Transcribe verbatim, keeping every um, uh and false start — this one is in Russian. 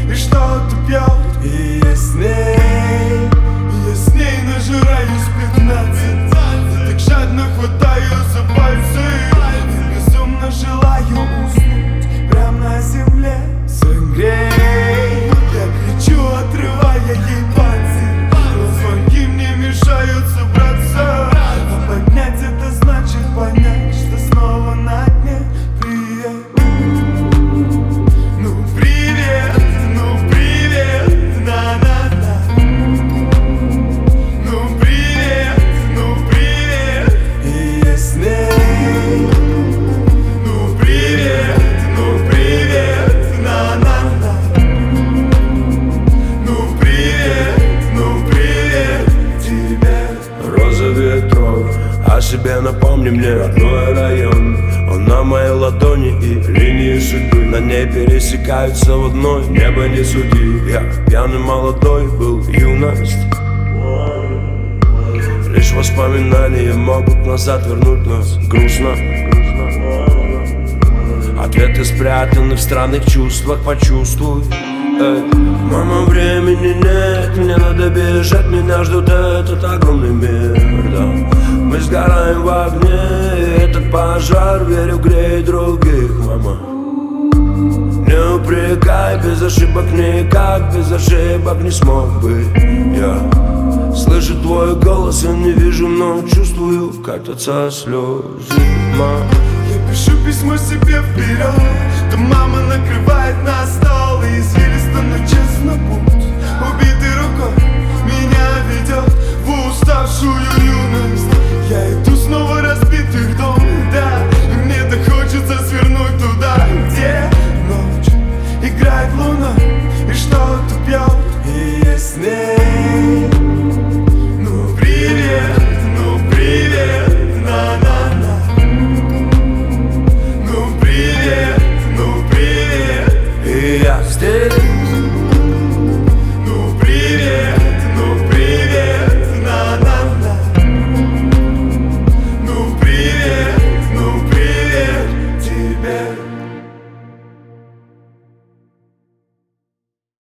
и что-то пьет. И я с ней, и я с ней нажираюсь пятнадцать. Я так жадно хватаю за пальцы и безумно желаю уснуть прямо на земле. Согрей, я кричу, отрывая ей пальцы, но звонки мне мешают собраться. А поднять это значит понять, что снова на дне. Привет, ну привет, ну привет, на-на-на. Ну привет, ну привет, и я с ней. Ну привет, ну привет, на-на-на. Ну привет, ну привет тебе. Роза ветров, о себе напомни мне родной район. Он на моей ладони и линии судьбы на ней пересекаются в одной. Небо не суди, я пьяный молодой был, юность. Лишь воспоминания могут назад вернуть нас. Грустно, ответы спрятаны в странных чувствах, почувствуй. Эй. Мама, времени нет, мне надо бежать, меня ждут этот огромный мир, да. Мы сгораем в огне, этот пожар, верю, греет других, мама. Не упрекай, без ошибок никак, без ошибок не смог бы я. Слышу твой голос, я не вижу, но чувствую, катятся слезы, мама. Я пишу письмо себе вперед, то мама накрывает на стол и извилисто, но честно путь. Убитой рукой меня ведет в уставшую юность. Я иду снова разбитый в дом, да, и мне так хочется свернуть туда, где ночь играет луна и что-то пьет. И я с ней. Ну привет, ну привет, на-на-на. Ну привет, ну привет, И я здесь. ну привет, ну привет, на-на-на. Ну привет, ну привет тебе.